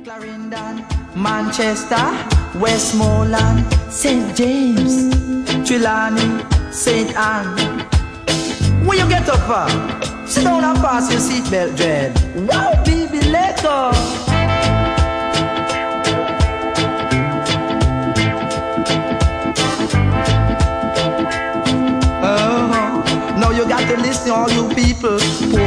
Clarendon, Manchester, Westmoreland, St. James, Trelawney, St. Anne. When you get up for, sit down and pass your seatbelt dread. Wow, baby, let go. Now you got to listen, all you people.